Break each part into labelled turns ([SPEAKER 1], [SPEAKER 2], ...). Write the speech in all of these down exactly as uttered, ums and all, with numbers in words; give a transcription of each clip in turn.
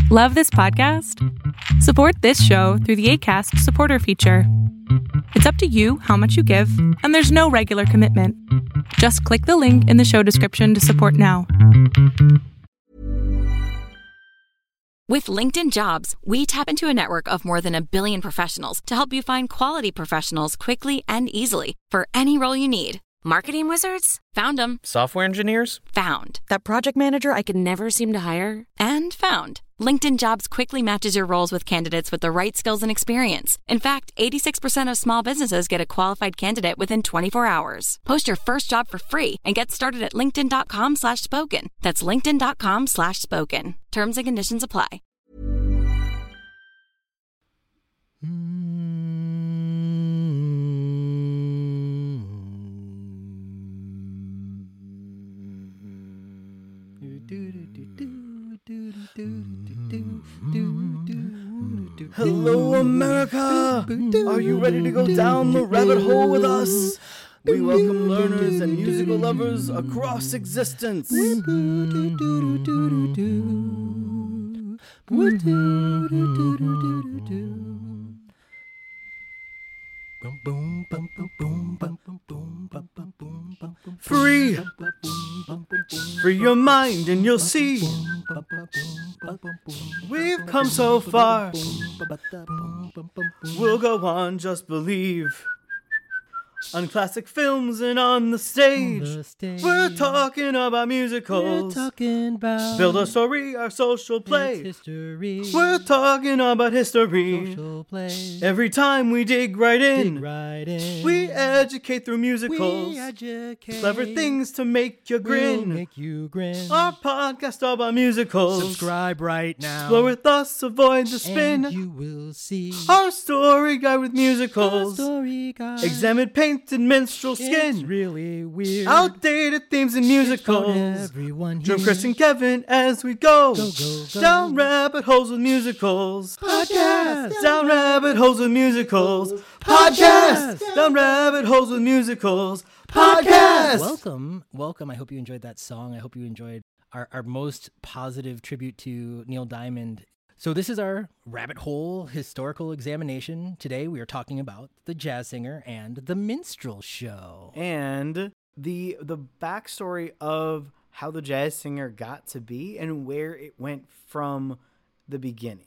[SPEAKER 1] Love this podcast? Support this show through the Acast supporter feature. It's up to you how much you give, and there's no regular commitment. Just click the link in the show description to support now.
[SPEAKER 2] With LinkedIn Jobs, we tap into a network of more than a billion professionals to help you find quality professionals quickly and easily for any role you need. Marketing wizards? Found them.
[SPEAKER 3] Software engineers?
[SPEAKER 2] Found. That project manager I could never seem to hire? And found. LinkedIn Jobs quickly matches your roles with candidates with the right skills and experience. In fact, eighty-six percent of small businesses get a qualified candidate within twenty-four hours. Post your first job for free and get started at linkedin.com slash spoken. That's linkedin.com slash spoken. Terms and conditions apply.
[SPEAKER 4] Hello, America! Are you ready to go down the rabbit hole with us? We welcome learners and musical lovers across existence. Free! Free your mind and you'll see we've come so far. We'll go on, just believe. On classic films and on the stage, on the stage. We're talking about musicals. We're talking about Build a Story, our social play. History. We're talking about history. Social play. Every time we dig right in, dig right in. We educate through musicals. We educate. Clever things to make you grin. We'll make you grin. Our podcast all about musicals. Subscribe right now. Explore with us, avoid the spin. And you will see our story guide with musicals. Our story guide. Examine pain. Painted minstrel skin. It's really weird. Outdated themes and musicals. Everyone here. Join Chris and Kevin as we go. Go, go, go. Down rabbit holes with musicals. Podcast. Down rabbit holes with musicals. Podcast. Down rabbit holes with musicals. Podcast.
[SPEAKER 5] Welcome. Welcome. I hope you enjoyed that song. I hope you enjoyed our, our most positive tribute to Neil Diamond. So this is our rabbit hole historical examination. Today we are talking about the jazz singer and the minstrel show.
[SPEAKER 4] And the the backstory of how the jazz singer got to be and where it went from the beginning.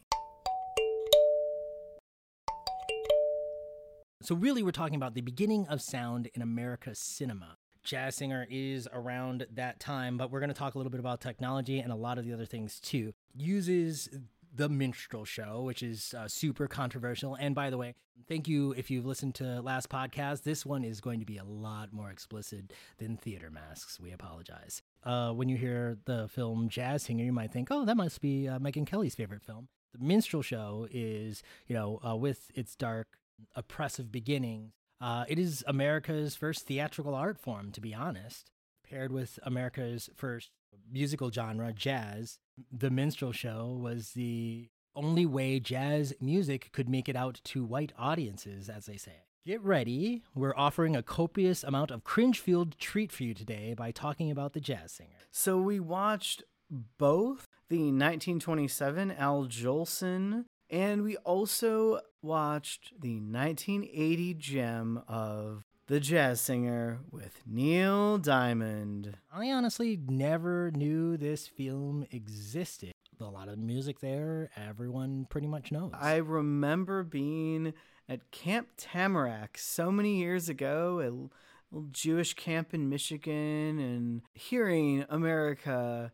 [SPEAKER 5] So really we're talking about the beginning of sound in America's cinema. Jazz singer is around that time, but we're going to talk a little bit about technology and a lot of the other things too. Uses the minstrel show, which is uh, super controversial. And by the way, thank you if you've listened to last podcast. This one is going to be a lot more explicit than Theater Masks. We apologize. Uh, when you hear the film Jazz Singer, you might think, oh, that must be uh, Megyn Kelly's favorite film. The minstrel show is, you know, uh, with its dark, oppressive beginnings, uh, it is America's first theatrical art form, to be honest. Paired with America's first musical genre, jazz, the minstrel show was the only way jazz music could make it out to white audiences, as they say. Get ready. We're offering a copious amount of cringe-fueled treat for you today by talking about the jazz singer.
[SPEAKER 4] So we watched both the nineteen twenty-seven Al Jolson, and we also watched the nineteen eighty gem of The Jazz Singer with Neil Diamond.
[SPEAKER 5] I honestly never knew this film existed. A lot of music there, everyone pretty much knows.
[SPEAKER 4] I remember being at Camp Tamarack so many years ago, a little Jewish camp in Michigan, and hearing America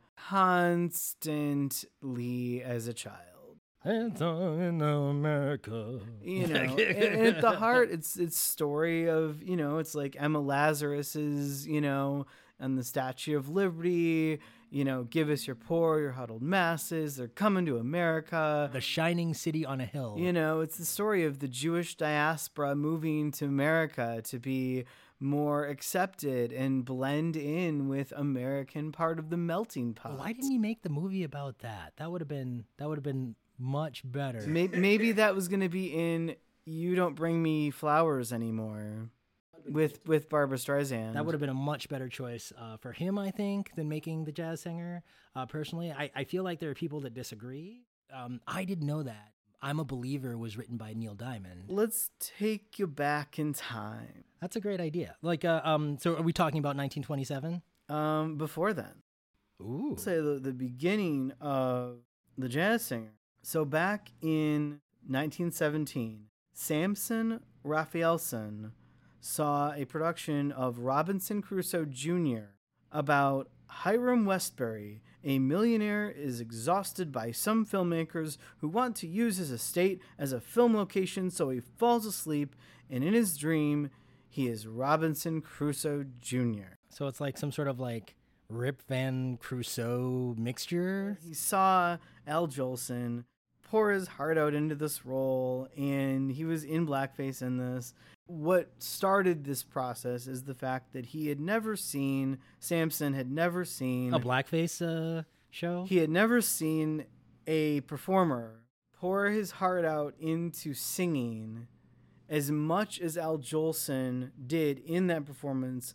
[SPEAKER 4] constantly as a child.
[SPEAKER 5] It's all in America.
[SPEAKER 4] You know, and, and at the heart, it's it's story of, you know, it's like Emma Lazarus's, you know, and the Statue of Liberty, you know, give us your poor, your huddled masses. They're coming to America.
[SPEAKER 5] The shining city on a hill.
[SPEAKER 4] You know, it's the story of the Jewish diaspora moving to America to be more accepted and blend in with American part of the melting pot.
[SPEAKER 5] Why didn't you make the movie about that? That would have been that would have been much better.
[SPEAKER 4] Maybe, maybe that was going to be in You Don't Bring Me Flowers Anymore with with Barbra Streisand.
[SPEAKER 5] That would have been a much better choice uh, for him, I think, than making The Jazz Singer. Uh, personally, I, I feel like there are people that disagree. Um, I didn't know that. I'm a Believer was written by Neil Diamond.
[SPEAKER 4] Let's take you back in time.
[SPEAKER 5] That's a great idea. Like, uh, um, so are we talking about nineteen twenty-seven?
[SPEAKER 4] Um, before then.
[SPEAKER 5] Ooh.
[SPEAKER 4] I'll say the, the beginning of The Jazz Singer. So back in nineteen seventeen, Samson Raphaelson saw a production of Robinson Crusoe Junior about Hiram Westbury, a millionaire is exhausted by some filmmakers who want to use his estate as a film location, so he falls asleep, and in his dream, he is Robinson Crusoe Junior
[SPEAKER 5] So it's like some sort of like Rip Van Crusoe mixture?
[SPEAKER 4] He saw Al Jolson pour his heart out into this role, and he was in blackface in this. What started this process is the fact that he had never seen, Samson had never seen...
[SPEAKER 5] A blackface uh, show?
[SPEAKER 4] He had never seen a performer pour his heart out into singing as much as Al Jolson did in that performance,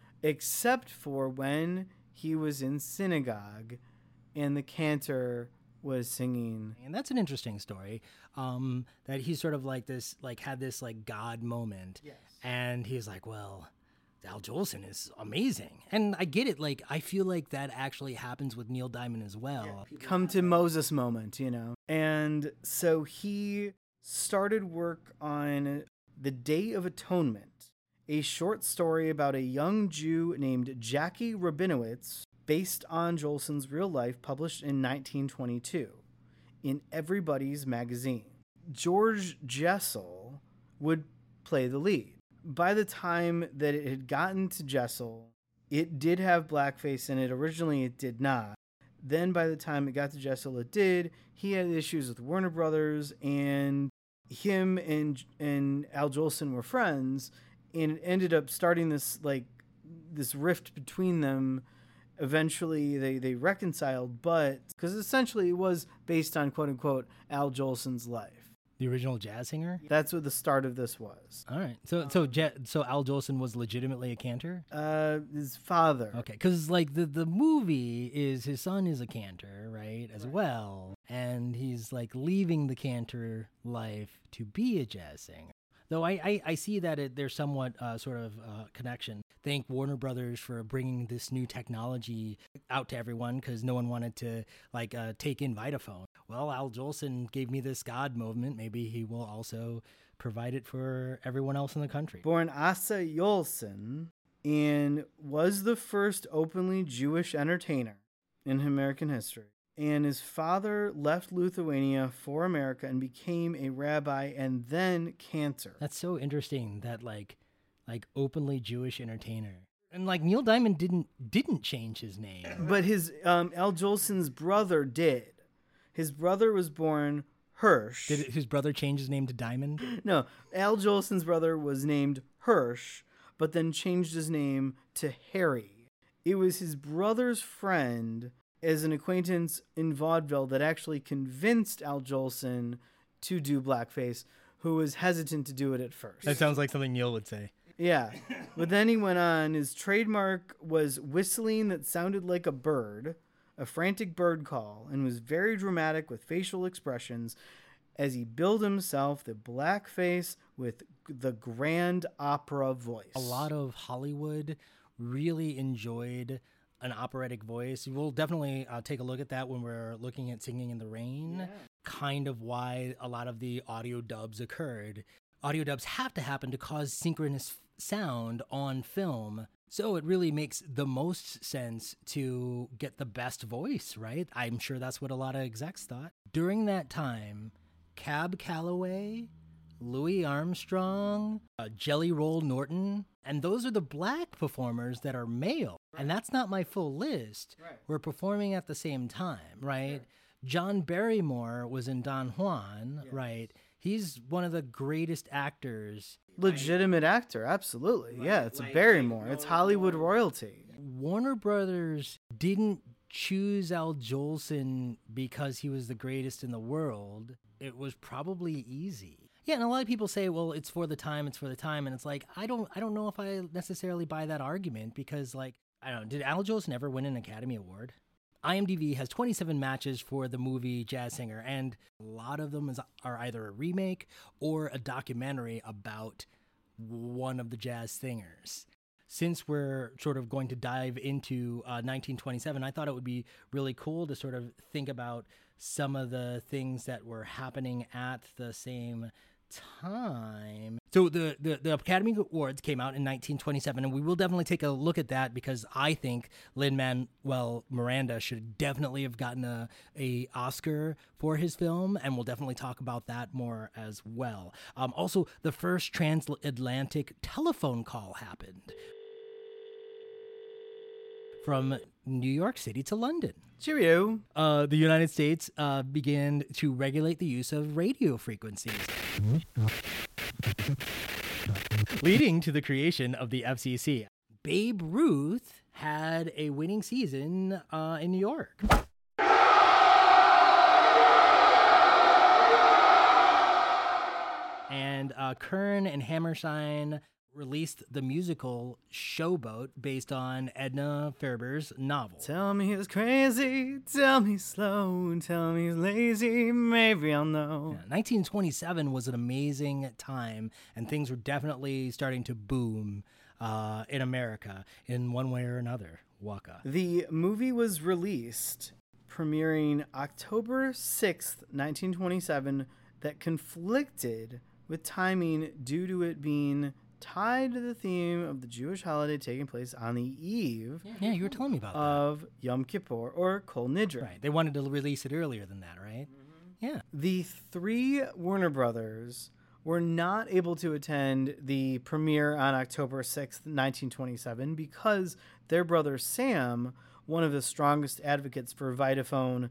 [SPEAKER 4] except for when he was in synagogue and the cantor was singing.
[SPEAKER 5] And that's an interesting story. Um, that he's sort of like this, like had this like God moment.
[SPEAKER 4] Yes.
[SPEAKER 5] And he's like, well, Al Jolson is amazing. And I get it. Like, I feel like that actually happens with Neil Diamond as well.
[SPEAKER 4] Yeah, come to Moses moment, you know. And so he started work on The Day of Atonement, a short story about a young Jew named Jackie Rabinowitz, based on Jolson's real life, published in nineteen twenty-two in Everybody's Magazine. George Jessel would play the lead. By the time that it had gotten to Jessel, it did have blackface in it. Originally, it did not. Then by the time it got to Jessel, it did. He had issues with Warner Brothers, and him and and Al Jolson were friends, and it ended up starting this like this rift between them. Eventually, they, they reconciled, but because essentially it was based on quote unquote Al Jolson's life.
[SPEAKER 5] The original jazz singer?
[SPEAKER 4] That's what the start of this was.
[SPEAKER 5] All right. So so Je- so Al Jolson was legitimately a cantor?
[SPEAKER 4] Uh, his father.
[SPEAKER 5] Okay, because like the, the movie is his son is a cantor, right, as right. well. And he's like leaving the cantor life to be a jazz singer. Though I, I, I see that it, there's somewhat uh, sort of uh, connection. Thank Warner Brothers for bringing this new technology out to everyone because no one wanted to like uh, take in Vitaphone. Well, Al Jolson gave me this God movement. Maybe he will also provide it for everyone else in the country.
[SPEAKER 4] Born Asa Jolson and was the first openly Jewish entertainer in American history. And his father left Lithuania for America and became a rabbi and then cantor.
[SPEAKER 5] That's so interesting that like like openly Jewish entertainer. And like Neil Diamond didn't didn't change his name.
[SPEAKER 4] But his um, Al Jolson's brother did. His brother was born Hirsch.
[SPEAKER 5] Did his brother change his name to Diamond?
[SPEAKER 4] No, Al Jolson's brother was named Hirsch, but then changed his name to Harry. It was his brother's friend as an acquaintance in vaudeville that actually convinced Al Jolson to do blackface, who was hesitant to do it at first.
[SPEAKER 5] That sounds like something Neil would say.
[SPEAKER 4] Yeah. But then he went on. His trademark was whistling that sounded like a bird, a frantic bird call, and was very dramatic with facial expressions as he billed himself the blackface with the grand opera voice.
[SPEAKER 5] A lot of Hollywood really enjoyed an operatic voice. We'll definitely uh, take a look at that when we're looking at Singing in the Rain. Yeah. Kind of why a lot of the audio dubs occurred. Audio dubs have to happen to cause synchronous f- sound on film. So it really makes the most sense to get the best voice, right? I'm sure that's what a lot of execs thought. During that time, Cab Calloway, Louis Armstrong, uh, Jelly Roll Norton, and those are the black performers that are male. Right. And that's not my full list. Right. We're performing at the same time, right? Sure. John Barrymore was in Don Juan, yes. right? He's one of the greatest actors.
[SPEAKER 4] Legitimate right? actor, absolutely. Right. Yeah, it's like, a Barrymore. Like, it's Hollywood royalty.
[SPEAKER 5] Warner Brothers didn't choose Al Jolson because he was the greatest in the world. It was probably easy. Yeah, and a lot of people say, well, it's for the time, it's for the time. And it's like, I don't I don't know if I necessarily buy that argument because, like, I don't know, did Al Jolson ever win an Academy Award? IMDb has twenty-seven matches for the movie Jazz Singer, and a lot of them is, are either a remake or a documentary about one of the jazz singers. Since we're sort of going to dive into uh, nineteen twenty-seven, I thought it would be really cool to sort of think about some of the things that were happening at the same time. So the, the, the Academy Awards came out in nineteen twenty-seven, and we will definitely take a look at that because I think Lin-Manuel Miranda should definitely have gotten a, a Oscar for his film, and we'll definitely talk about that more as well. Um, also, the first transatlantic telephone call happened from New York City to London.
[SPEAKER 4] Cheerio.
[SPEAKER 5] Uh, the United States uh, began to regulate the use of radio frequencies, leading to the creation of the F C C. Babe Ruth had a winning season uh, in New York. And uh, Kern and Hammerstein released the musical Showboat based on Edna Ferber's novel.
[SPEAKER 4] Tell me he's crazy, tell me slow, tell me he's lazy, maybe I'll know.
[SPEAKER 5] Yeah, nineteen twenty-seven was an amazing time, and things were definitely starting to boom uh, in America in one way or another. Waka.
[SPEAKER 4] The movie was released, premiering October sixth, nineteen twenty-seven, that conflicted with timing due to it being tied to the theme of the Jewish holiday taking place on the eve
[SPEAKER 5] yeah, yeah, you were telling me about
[SPEAKER 4] of
[SPEAKER 5] that.
[SPEAKER 4] Yom Kippur or Kol Nidre.
[SPEAKER 5] Right. They wanted to release it earlier than that, right? Mm-hmm. Yeah.
[SPEAKER 4] The three Warner Brothers were not able to attend the premiere on October sixth, nineteen twenty-seven because their brother Sam, one of the strongest advocates for Vitaphone,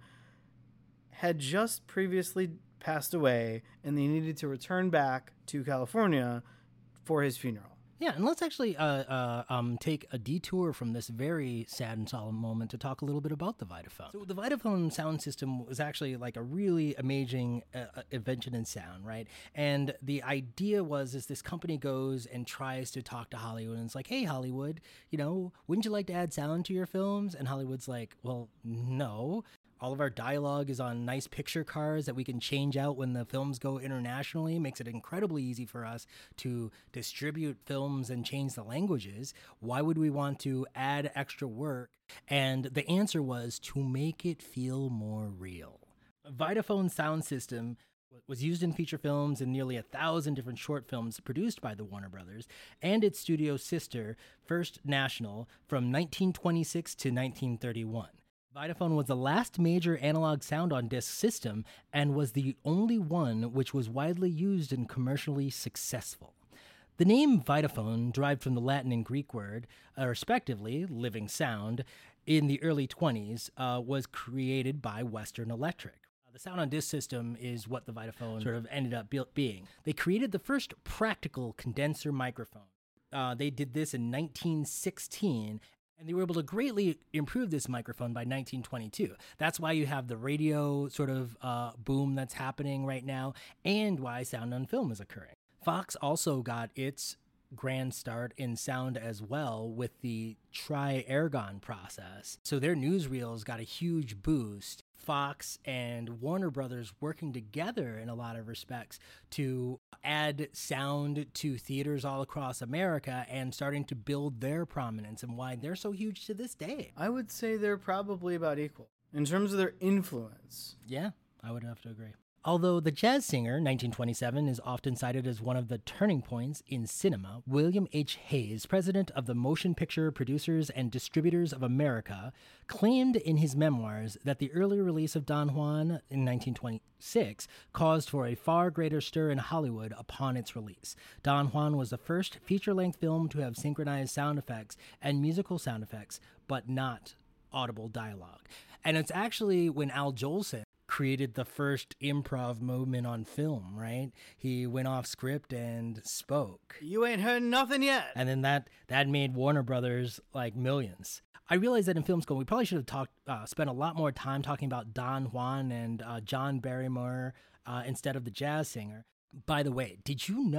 [SPEAKER 4] had just previously passed away and they needed to return back to California for his funeral.
[SPEAKER 5] Yeah, and let's actually uh, uh, um, take a detour from this very sad and solemn moment to talk a little bit about the Vitaphone. So the Vitaphone sound system was actually like a really amazing uh, invention in sound, right? And the idea was is this company goes and tries to talk to Hollywood, and it's like, hey, Hollywood, you know, wouldn't you like to add sound to your films? And Hollywood's like, well, no. All of our dialogue is on nice picture cards that we can change out when the films go internationally. It makes it incredibly easy for us to distribute films and change the languages. Why would we want to add extra work? And the answer was to make it feel more real. Vitaphone sound system was used in feature films and nearly a thousand different short films produced by the Warner Brothers and its studio sister, First National, from nineteen twenty-six to nineteen thirty-one. Vitaphone was the last major analog sound-on-disc system and was the only one which was widely used and commercially successful. The name Vitaphone, derived from the Latin and Greek word, uh, respectively, living sound, in the early twenties, uh, was created by Western Electric. Uh, the sound-on-disc system is what the Vitaphone sort of ended up be- being. They created the first practical condenser microphone. Uh, they did this in nineteen sixteen, and they were able to greatly improve this microphone by nineteen twenty-two. That's why you have the radio sort of uh, boom that's happening right now, and why sound on film is occurring. Fox also got its grand start in sound as well with the Tri-Ergon process. So their newsreels got a huge boost. Fox and Warner Brothers working together in a lot of respects to add sound to theaters all across America and starting to build their prominence and why they're so huge to this day.
[SPEAKER 4] I would say they're probably about equal in terms of their influence.
[SPEAKER 5] Yeah, I would have to agree. Although The Jazz Singer, nineteen twenty-seven, is often cited as one of the turning points in cinema, William H. Hayes, president of the Motion Picture Producers and Distributors of America, claimed in his memoirs that the early release of Don Juan in nineteen twenty-six caused for a far greater stir in Hollywood upon its release. Don Juan was the first feature-length film to have synchronized sound effects and musical sound effects, but not audible dialogue. And it's actually when Al Jolson created the first improv moment on film, right? He went off script and spoke.
[SPEAKER 4] You ain't heard nothing yet.
[SPEAKER 5] And then that that made Warner Brothers like millions. I realized that in film school, we probably should have talked, uh, spent a lot more time talking about Don Juan and uh, John Barrymore uh, instead of The Jazz Singer. By the way, did you know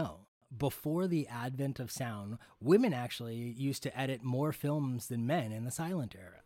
[SPEAKER 5] before the advent of sound, women actually used to edit more films than men in the silent era.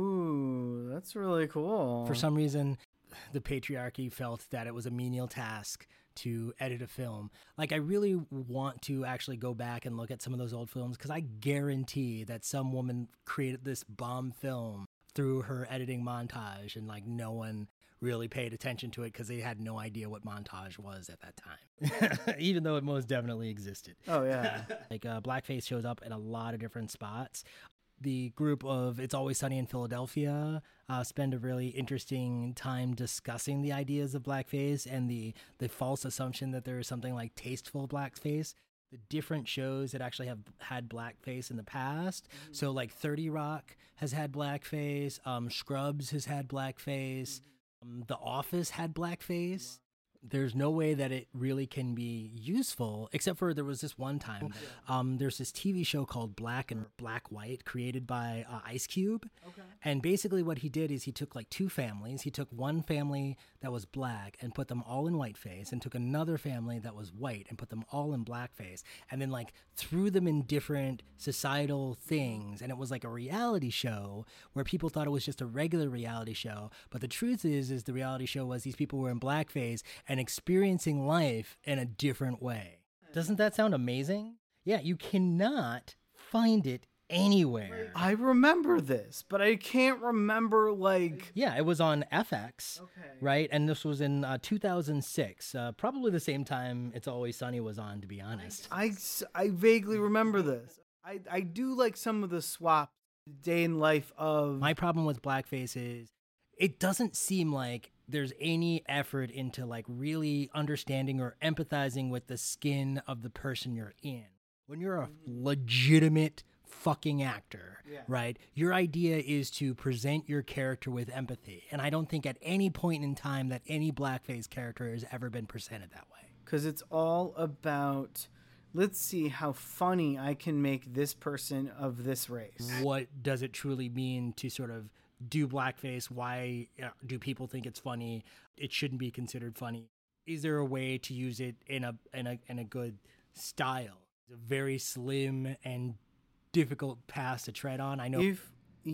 [SPEAKER 4] Ooh, that's really cool.
[SPEAKER 5] For some reason, the patriarchy felt that it was a menial task to edit a film. Like, I really want to actually go back and look at some of those old films, because I guarantee that some woman created this bomb film through her editing montage, and like no one really paid attention to it because they had no idea what montage was at that time, even though it most definitely existed.
[SPEAKER 4] Oh, yeah.
[SPEAKER 5] Like uh, blackface shows up in a lot of different spots. The group of It's Always Sunny in Philadelphia uh, spend a really interesting time discussing the ideas of blackface and the, the false assumption that there is something like tasteful blackface. The different shows that actually have had blackface in the past. Mm-hmm. So like thirty Rock has had blackface, um, Scrubs has had blackface, mm-hmm. um, The Office had blackface. There's no way that it really can be useful, except for there was this one time. Um, there's this T V show called Black and Black White, created by uh, Ice Cube. Okay. And basically what he did is he took like two families. He took one family that was black and put them all in whiteface, and took another family that was white and put them all in blackface, and then like threw them in different societal things. And it was like a reality show where people thought it was just a regular reality show. But the truth is, is the reality show was these people were in blackface and experiencing life in a different way. Doesn't that sound amazing? Yeah, you cannot find it anywhere.
[SPEAKER 4] I remember this, but I can't remember, like...
[SPEAKER 5] Yeah, it was on F X,
[SPEAKER 4] okay.
[SPEAKER 5] Right? And this was in uh, two thousand six, uh, probably the same time It's Always Sunny was on, to be honest.
[SPEAKER 4] I, I vaguely remember this. I, I do like some of the swap day in life of...
[SPEAKER 5] My problem with blackface is it doesn't seem like there's any effort into like really understanding or empathizing with the skin of the person you're in. When you're a legitimate fucking actor, yeah. right? Your idea is to present your character with empathy. And I don't think at any point in time that any blackface character has ever been presented that way.
[SPEAKER 4] Because it's all about, let's see how funny I can make this person of this race.
[SPEAKER 5] What does it truly mean to sort of do blackface? Why uh, do people think it's funny? It shouldn't be considered funny. Is there a way to use it in a in a in a good style? It's a very slim and difficult path to tread on. I know
[SPEAKER 4] if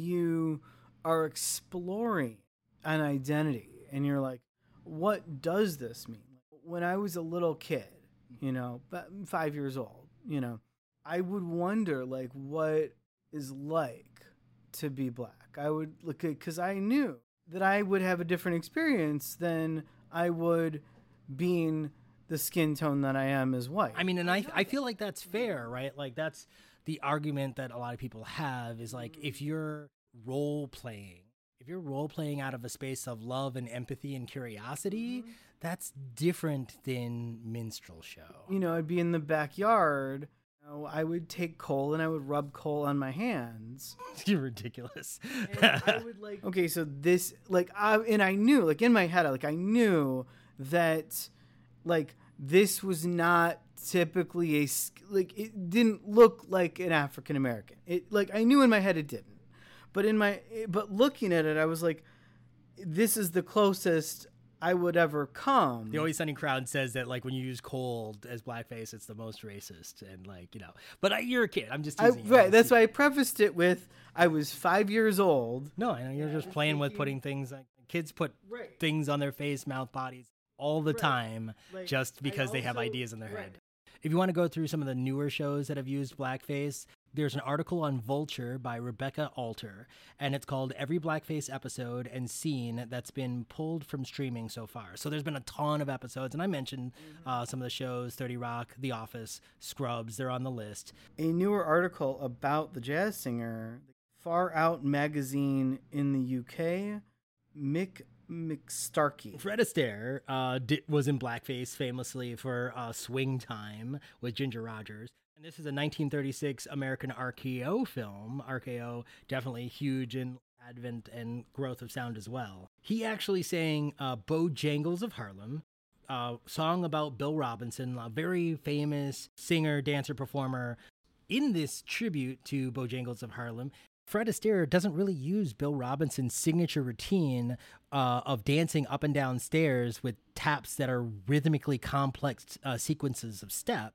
[SPEAKER 4] you are exploring an identity and you're like, what does this mean? When I was a little kid, you know, five years old, you know, I would wonder like what is like to be black. I would look at, because I knew that I would have a different experience than I would being the skin tone that I am as white.
[SPEAKER 5] I mean, and I I feel like that's fair, right? Like that's the argument that a lot of people have is like, if you're role playing, if you're role playing out of a space of love and empathy and curiosity, mm-hmm. that's different than minstrel show.
[SPEAKER 4] You know, I'd be in the backyard. I would take coal and I would rub coal on my hands.
[SPEAKER 5] You're ridiculous.
[SPEAKER 4] And I would like, okay, so this, like, I, and I knew, like, in my head, like, I knew that, like, this was not typically a, like, it didn't look like an African American. It, like, I knew in my head it didn't. But in my, but looking at it, I was like, this is the closest I would ever come.
[SPEAKER 5] The Always Sunny crowd says that like when you use cold as blackface, it's the most racist, and like, you know. But I, you're a kid. I'm just teasing
[SPEAKER 4] I, right. That's why I prefaced it with I was five years old.
[SPEAKER 5] No, I know you're yeah, just playing with putting things like kids put right. things on their face, mouth, bodies all the right. time, like, just because also, they have ideas in their right. head. If you want to go through some of the newer shows that have used blackface, there's an article on Vulture by Rebecca Alter, and it's called Every Blackface Episode and Scene that's been pulled from streaming so far. So there's been a ton of episodes, and I mentioned uh, some of the shows, thirty Rock, The Office, Scrubs, they're on the list.
[SPEAKER 4] A newer article about the jazz singer, Far Out magazine in the U K, Mick McStarkey.
[SPEAKER 5] Fred Astaire uh, did, was in blackface famously for uh, Swing Time with Ginger Rogers. And this is a nineteen thirty-six American R K O film. R K O definitely huge in advent and growth of sound as well. He actually sang uh, Bojangles of Harlem, a song about Bill Robinson, a very famous singer, dancer, performer. In this tribute to Bojangles of Harlem, Fred Astaire doesn't really use Bill Robinson's signature routine uh, of dancing up and down stairs with taps that are rhythmically complex uh, sequences of steps.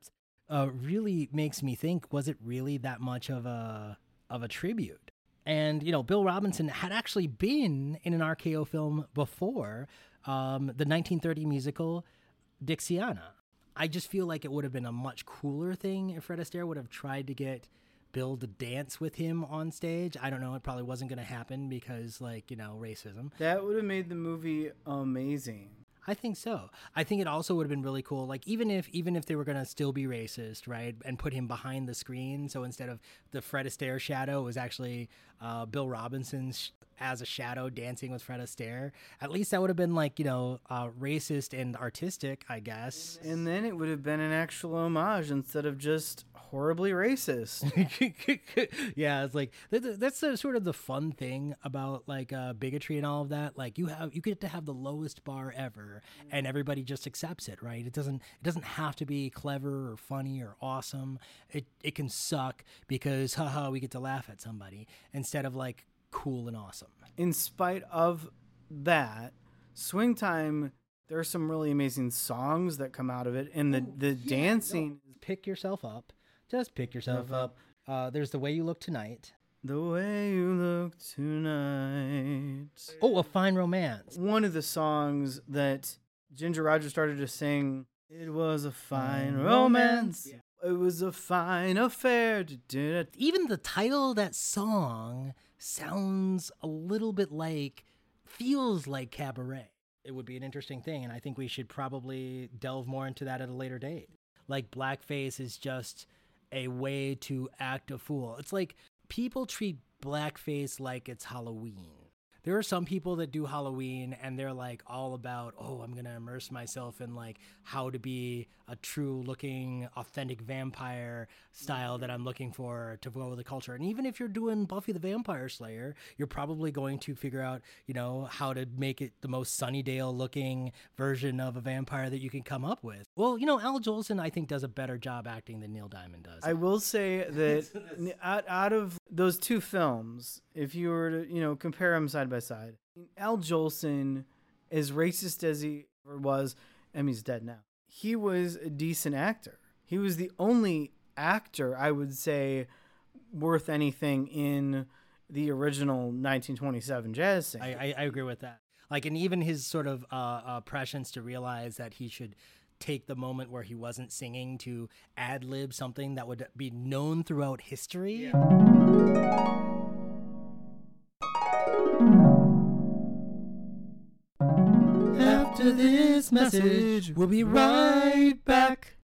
[SPEAKER 5] uh, really makes me think, was it really that much of a of a tribute? And, you know, Bill Robinson had actually been in an R K O film before, um, the nineteen thirty musical Dixiana. I just feel like it would have been a much cooler thing if Fred Astaire would have tried to get Bill to dance with him on stage. I don't know. It probably wasn't going to happen because, like, you know, racism.
[SPEAKER 4] That would have made the movie amazing.
[SPEAKER 5] I think so. I think it also would have been really cool. Like, even if even if they were going to still be racist, right, and put him behind the screen. So instead of the Fred Astaire shadow, it was actually uh, Bill Robinson's sh- as a shadow dancing with Fred Astaire. At least that would have been, like, you know, uh, racist and artistic, I guess.
[SPEAKER 4] And then it would have been an actual homage instead of just horribly racist.
[SPEAKER 5] Yeah, it's like th- that's the, sort of the fun thing about, like, uh, bigotry and all of that. Like, you have you get to have the lowest bar ever, and everybody just accepts it, right? It doesn't it doesn't have to be clever or funny or awesome. It it can suck because haha, we get to laugh at somebody instead of, like, cool and awesome.
[SPEAKER 4] In spite of that, Swing Time, there are some really amazing songs that come out of it, and the
[SPEAKER 5] Oh,
[SPEAKER 4] the
[SPEAKER 5] yeah,
[SPEAKER 4] dancing.
[SPEAKER 5] no, pick yourself up. Just pick yourself up. Uh, there's The Way You Look Tonight.
[SPEAKER 4] The way you look tonight.
[SPEAKER 5] Oh, A Fine Romance.
[SPEAKER 4] One of the songs that Ginger Rogers started to sing. It was a fine romance. Yeah. It was a fine affair.
[SPEAKER 5] Even the title of that song sounds a little bit like, feels like Cabaret. It would be an interesting thing, and I think we should probably delve more into that at a later date. Like, blackface is just a way to act a fool. It's like people treat blackface like it's Halloween. There are some people that do Halloween and they're like all about, oh, I'm going to immerse myself in, like, how to be a true looking, authentic vampire style that I'm looking for to go with the culture. And even if you're doing Buffy the Vampire Slayer, you're probably going to figure out, you know, how to make it the most Sunnydale looking version of a vampire that you can come up with. Well, you know, Al Jolson, I think, does a better job acting than Neil Diamond does.
[SPEAKER 4] I will say that out, out of those two films, if you were to, you know, compare them side by side, Al Jolson, as racist as he was, I mean, he's dead now, he was a decent actor. He was the only actor, I would say, worth anything in the original nineteen twenty-seven jazz scene.
[SPEAKER 5] I, I, I agree with that. Like, and even his sort of uh, uh, prescience to realize that he should take the moment where he wasn't singing to ad-lib something that would be known throughout history. Yeah. After this message, we'll be right back.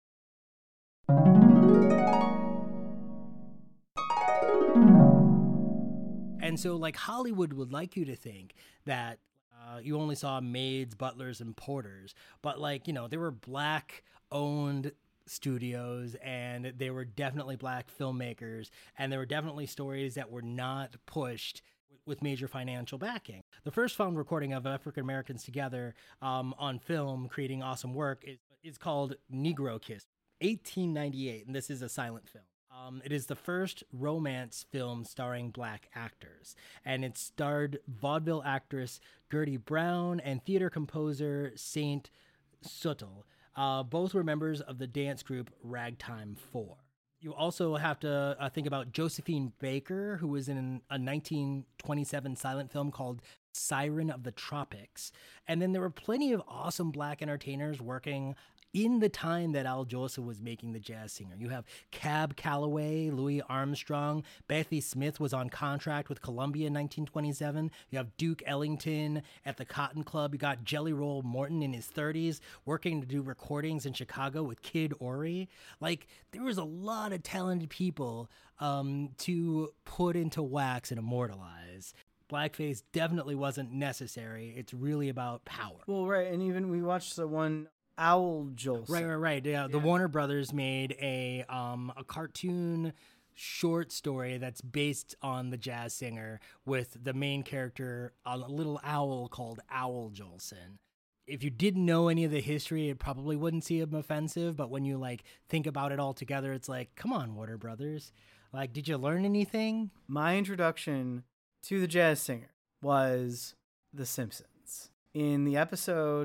[SPEAKER 5] And so, like, Hollywood would like you to think that uh, you only saw maids, butlers, and porters. But, like, you know, there were black-owned studios, and they were definitely black filmmakers, and there were definitely stories that were not pushed with major financial backing. The first found recording of African Americans together um, on film creating awesome work is, is called Negro Kiss, eighteen ninety-eight, and this is a silent film. Um, it is the first romance film starring black actors, and it starred vaudeville actress Gertie Brown and theater composer Saint Suttle. Uh, both were members of the dance group Ragtime Four. You also have to uh, think about Josephine Baker, who was in a nineteen twenty-seven silent film called Siren of the Tropics. And then there were plenty of awesome black entertainers working in the time that Al Jolson was making The Jazz Singer. You have Cab Calloway, Louis Armstrong, Bessie Smith was on contract with Columbia in nineteen twenty-seven. You have Duke Ellington at the Cotton Club. You got Jelly Roll Morton in his thirties working to do recordings in Chicago with Kid Ory. Like, there was a lot of talented people um, to put into wax and immortalize. Blackface definitely wasn't necessary. It's really about power.
[SPEAKER 4] Well, right, and even we watched the one Owl Jolson.
[SPEAKER 5] Right, right, right. Yeah, the yeah. Warner Brothers made a um a cartoon short story that's based on The Jazz Singer with the main character, a little owl called Owl Jolson. If you didn't know any of the history, it probably wouldn't seem offensive, but when you, like, think about it all together, it's like, come on, Warner Brothers. Like, did you learn anything?
[SPEAKER 4] My introduction to The Jazz Singer was The Simpsons. In the episode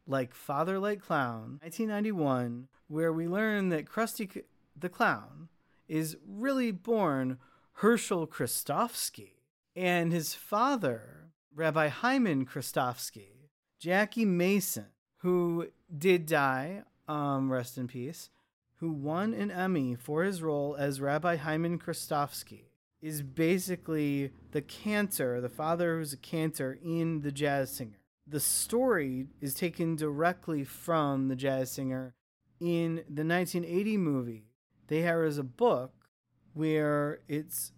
[SPEAKER 4] Like Father Like Clown, nineteen ninety-one, where we learn that Krusty the Clown is really born Herschel Kristofsky, and his father, Rabbi Hyman Kristofsky, Jackie Mason, who did die, um, rest in peace, who won an Emmy for his role as Rabbi Hyman Kristofsky, is basically the cantor, the father who's a cantor in The Jazz Singer. The story is taken directly from The Jazz Singer. In the nineteen eighty movie, there is a book where it's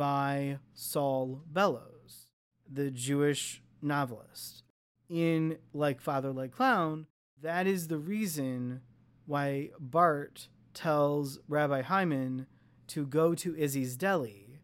[SPEAKER 4] by Saul Bellows, the Jewish novelist. In Like Father Like Clown, that is the reason why Bart tells Rabbi Hyman to go to Izzy's Deli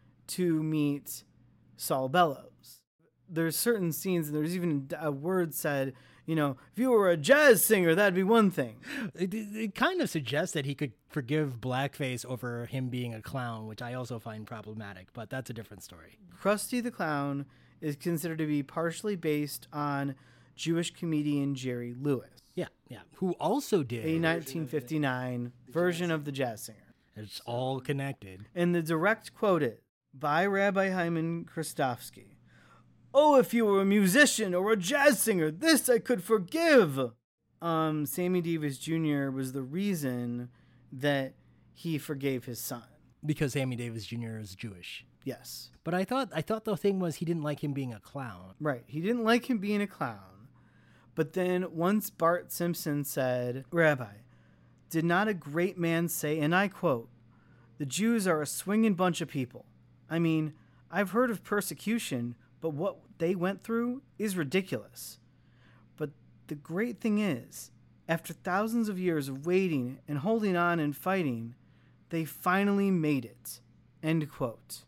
[SPEAKER 4] to meet Saul Bellows. There's certain scenes, and there's even a word said, you know, if you were a jazz singer, that'd be one thing.
[SPEAKER 5] It, it kind of suggests that he could forgive blackface over him being a clown, which I also find problematic, but that's a different story.
[SPEAKER 4] Krusty the Clown is considered to be partially based on Jewish comedian Jerry Lewis.
[SPEAKER 5] Yeah, yeah. Who also did
[SPEAKER 4] a nineteen fifty-nine version of The Jazz Singer.
[SPEAKER 5] It's all connected.
[SPEAKER 4] And the direct quote is, by Rabbi Hyman Kristofsky, "Oh, if you were a musician or a jazz singer, this I could forgive." Um, Sammy Davis Junior was the reason that he forgave his son.
[SPEAKER 5] Because Sammy Davis Junior is Jewish.
[SPEAKER 4] Yes.
[SPEAKER 5] But I thought I thought the thing was he didn't like him being a clown.
[SPEAKER 4] Right. He didn't like him being a clown. But then once Bart Simpson said, "Rabbi, did not a great man say," and I quote, "the Jews are a swinging bunch of people. I mean, I've heard of persecution, but what they went through is ridiculous. But the great thing is, after thousands of years of waiting and holding on and fighting, they finally made it." End quote.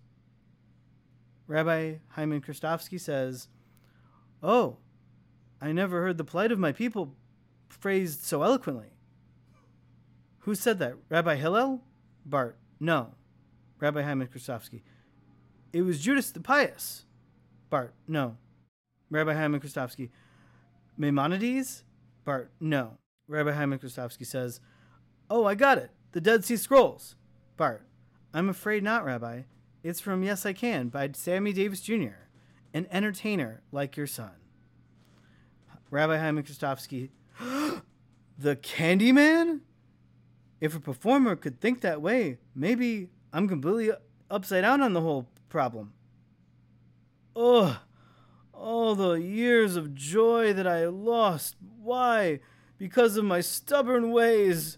[SPEAKER 4] Rabbi Hyman Kristofsky says, "Oh, I never heard the plight of my people phrased so eloquently." Who said that? Rabbi Hillel? Bart, no. Rabbi Hyman Kristofsky, it was Judas the Pious. Bart, no. Rabbi Hyman Kristofsky, Maimonides? Bart, no. Rabbi Hyman Kristofsky says, "Oh, I got it. The Dead Sea Scrolls." Bart, I'm afraid not, Rabbi. It's from Yes I Can by Sammy Davis Junior, an entertainer like your son. Rabbi Hyman Kristofsky, the Candyman? If a performer could think that way, maybe I'm completely upside down on the whole problem. Ugh, all the years of joy that I lost. Why? Because of my stubborn ways.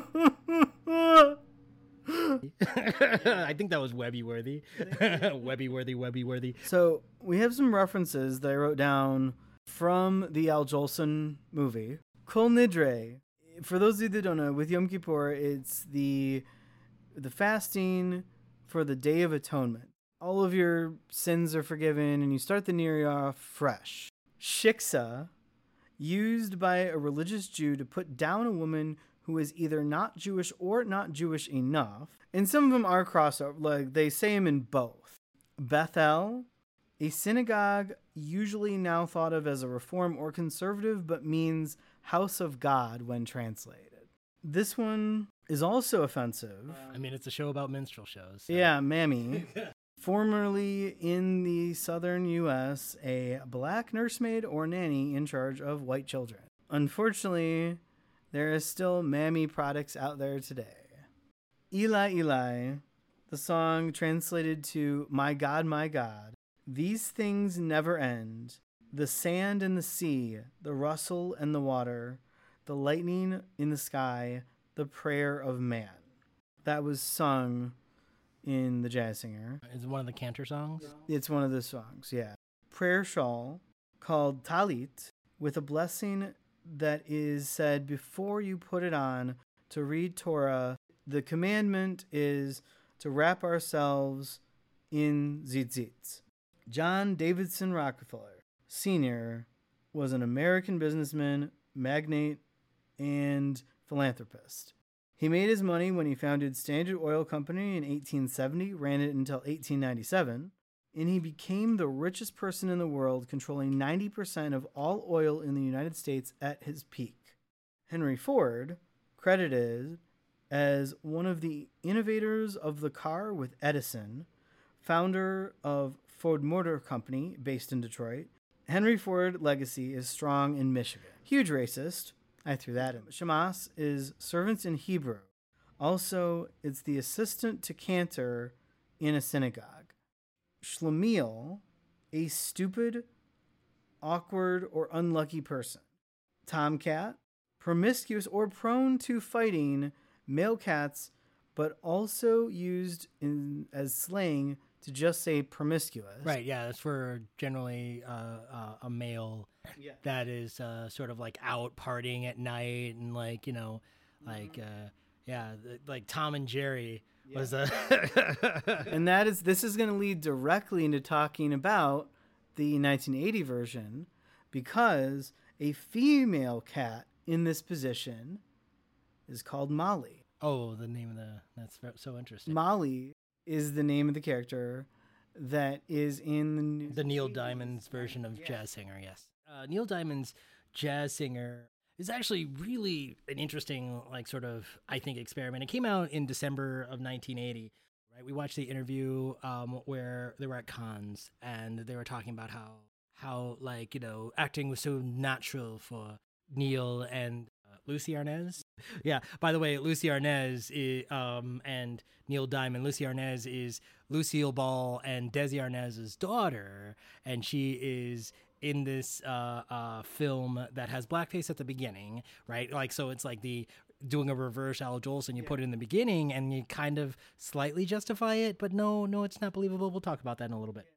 [SPEAKER 5] I think that was Webby worthy. Webby worthy, Webby worthy.
[SPEAKER 4] So we have some references that I wrote down from the Al Jolson movie. Kol Nidre. For those of you that don't know, with Yom Kippur, it's the the fasting for the Day of Atonement. All of your sins are forgiven, and you start the New Year off fresh. Shiksa, used by a religious Jew to put down a woman who is either not Jewish or not Jewish enough. And some of them are crossover, like they say them in both. Bethel, a synagogue usually now thought of as a reform or conservative, but means house of God when translated. This one is also offensive.
[SPEAKER 5] I mean, it's a show about minstrel shows. So.
[SPEAKER 4] Yeah, Mammy. Formerly in the southern U S, a black nursemaid or nanny in charge of white children. Unfortunately, there is still Mammy products out there today. Eli, Eli, the song translated to My God, My God. These things never end. The sand and the sea, the rustle and the water, the lightning in the sky, the prayer of man. That was sung in The Jazz Singer.
[SPEAKER 5] Is it one of the Cantor songs?
[SPEAKER 4] It's one of the songs, yeah. Prayer shawl called Talit, with a blessing that is said before you put it on to read Torah. The commandment is to wrap ourselves in tzitzit. John Davidson Rockefeller, Senior, was an American businessman, magnate, and philanthropist. He made his money when he founded Standard Oil Company in eighteen seventy, ran it until eighteen ninety-seven. and he became the richest person in the world, controlling ninety percent of all oil in the United States at his peak. Henry Ford, credited as one of the innovators of the car with Edison, founder of Ford Motor Company based in Detroit. Henry Ford legacy is strong in Michigan. Huge racist. I threw that in. Shamash is servants in Hebrew. Also, it's the assistant to cantor in a synagogue. Schlemiel, a stupid, awkward, or unlucky person. Tomcat, promiscuous or prone to fighting male cats, but also used in as slang to just say promiscuous.
[SPEAKER 5] Right, yeah, that's for generally uh, uh, a male
[SPEAKER 4] Yeah.
[SPEAKER 5] that is uh, sort of like out partying at night and like, you know, like, uh, yeah, th- like Tom and Jerry was a...
[SPEAKER 4] And that is, this is going to lead directly into talking about the nineteen eighty version, because a female cat in this position is called Molly.
[SPEAKER 5] Oh, the name of the... That's ve- so interesting.
[SPEAKER 4] Molly is the name of the character that is in the,
[SPEAKER 5] The Neil Diamond's version of Jazz Singer, yes. Uh, Neil Diamond's Jazz Singer is actually really an interesting, like, sort of, I think, experiment. It came out in December of nineteen eighty, right? We watched the interview um, where they were at Cannes, and they were talking about how, how like, you know, acting was so natural for Neil and uh, Lucy Arnaz. Yeah, by the way, Lucy Arnaz is, um, and Neil Diamond, Lucy Arnaz is Lucille Ball and Desi Arnaz's daughter, and she is in this uh, uh, film that has blackface at the beginning, right? Like, so it's like the doing a reverse Al Jolson. You yeah. put it in the beginning, and you kind of slightly justify it, but no, no, it's not believable. We'll talk about that in a little bit.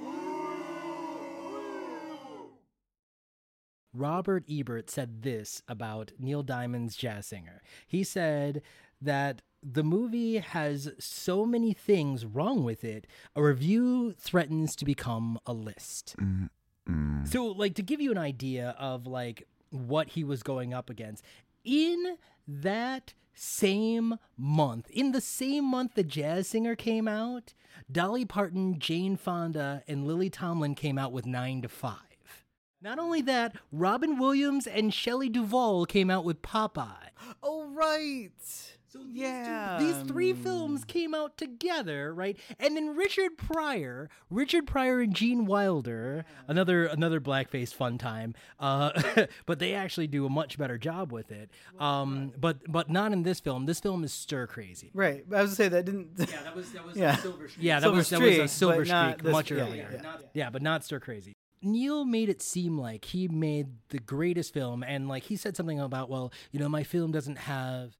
[SPEAKER 5] Robert Ebert said this about Neil Diamond's Jazz Singer. He said that the movie has so many things wrong with it, a review threatens to become a list. Mm-hmm. So, like, to give you an idea of, like, what he was going up against, in that same month, in the same month the Jazz Singer came out, Dolly Parton, Jane Fonda, and Lily Tomlin came out with nine to five. Not only that, Robin Williams and Shelley Duvall came out with Popeye.
[SPEAKER 4] Oh, right.
[SPEAKER 5] So
[SPEAKER 4] yeah.
[SPEAKER 5] These, two, these three films came out together, right? And then Richard Pryor, Richard Pryor and Gene Wilder, another another blackface fun time. Uh, but they actually do a much better job with it. Um, but but not in this film. This film is stir crazy.
[SPEAKER 4] Right. I was gonna say that didn't.
[SPEAKER 5] Yeah, that was that was
[SPEAKER 4] yeah.
[SPEAKER 5] Silver Streak. Yeah, that
[SPEAKER 4] Silver
[SPEAKER 5] was
[SPEAKER 4] Streak,
[SPEAKER 5] that was a Silver Streak
[SPEAKER 4] this,
[SPEAKER 5] much
[SPEAKER 4] yeah,
[SPEAKER 5] earlier.
[SPEAKER 4] Yeah, yeah,
[SPEAKER 5] not,
[SPEAKER 4] yeah.
[SPEAKER 5] yeah, but not stir crazy. Neil made it seem like he made the greatest film, and like he said something about, well, you know, my film doesn't have